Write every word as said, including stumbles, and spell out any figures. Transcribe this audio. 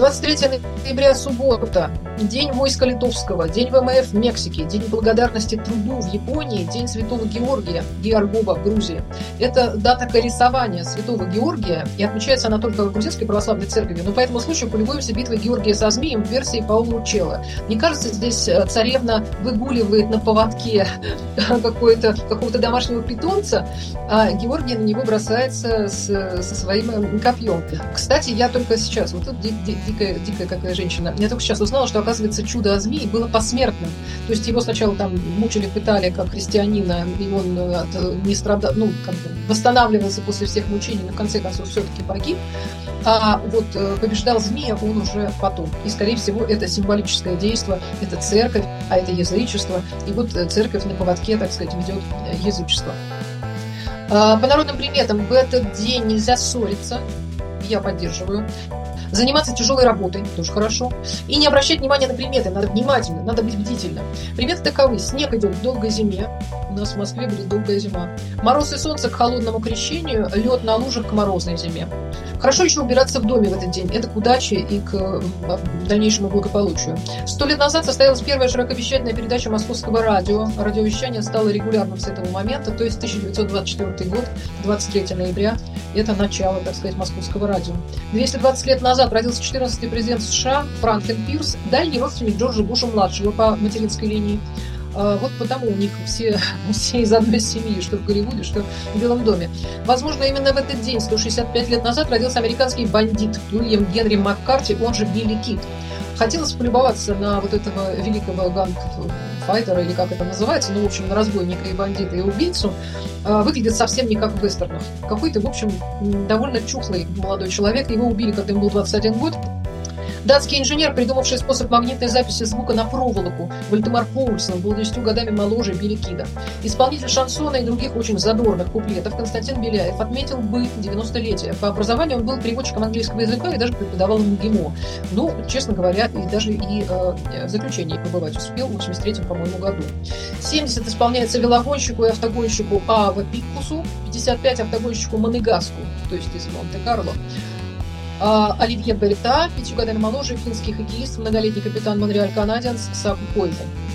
двадцать третьего ноября, суббота, День войска литовского, День ВМФ в Мексике, День благодарности труду в Японии, День Святого Георгия, Георгоба в Грузии. Это дата корисования Святого Георгия, и отмечается она только в грузинской православной церкви. Но по этому случаю полюбуемся битвой Георгия со змеем в версии Паула Учелло. Мне кажется, здесь царевна выгуливает на поводке какого-то домашнего питомца, а Георгий на него бросается с, со своим копьем. Кстати, я только сейчас, вот тут ди- ди- дикая, дикая какая женщина, я только сейчас узнала, что, оказывается, чудо о змее было посмертным. То есть его сначала там мучили, пытали как христианина, и он от, не страдал, ну, как бы восстанавливался после всех мучений, но в конце концов все-таки погиб. А вот побеждал змея он уже потом. И, скорее всего, это символическое действие, это церковь, а это язычество. И вот церковь на поводке, так сказать, ведет язычество. По народным приметам, в этот день нельзя ссориться. Я поддерживаю. Заниматься тяжелой работой, тоже хорошо. И не обращать внимания на приметы, надо внимательно, надо быть бдительным. Приметы таковы: снег идет к долгой зиме, у нас в Москве будет долгая зима. Мороз и солнце к холодному крещению, лед на лужах к морозной зиме. Хорошо еще убираться в доме в этот день, это к удаче и к дальнейшему благополучию. Сто лет назад состоялась первая широковещательная передача Московского радио. Радиовещание стало регулярным с этого момента, то есть тысяча девятьсот двадцать четвёртый год, двадцать третьего ноября, это начало, так сказать, Московского радио. двести двадцать лет назад родился четырнадцатый президент США Франклин Пирс, дальний родственник Джорджа Буша-младшего по материнской линии. Вот потому у них все, все из одной семьи, что в Голливуде, что в Белом доме. Возможно, именно в этот день, сто шестьдесят пять лет назад, родился американский бандит Уильям Генри Маккарти, он же Билли Кид. Хотелось полюбоваться на вот этого великого гангфайтера, или как это называется, ну, в общем, на разбойника и бандита и убийцу. Выглядит совсем не как в вестернах. Какой-то, в общем, довольно чухлый молодой человек. Его убили, когда ему был двадцать один год. Датский инженер, придумавший способ магнитной записи звука на проволоку, Вальдемар Поульсон, был десятью годами моложе Билли Кида. Исполнитель шансона и других очень задорных куплетов Константин Беляев отметил бы девяностолетие. По образованию он был переводчиком английского языка и даже преподавал МГИМО. Ну, честно говоря, и даже и э, в заключении побывать успел в восемьдесят третьем, по-моему, году. семьдесят исполняется велогонщику и автогонщику Аава Пиккусу, пятьдесят пять автогонщику Монегаску, то есть из Монте-Карло. Оливье Берта, пятью годами моложе, финский хоккеист, многолетний капитан Монреаль Канадиенс Саку Койзен.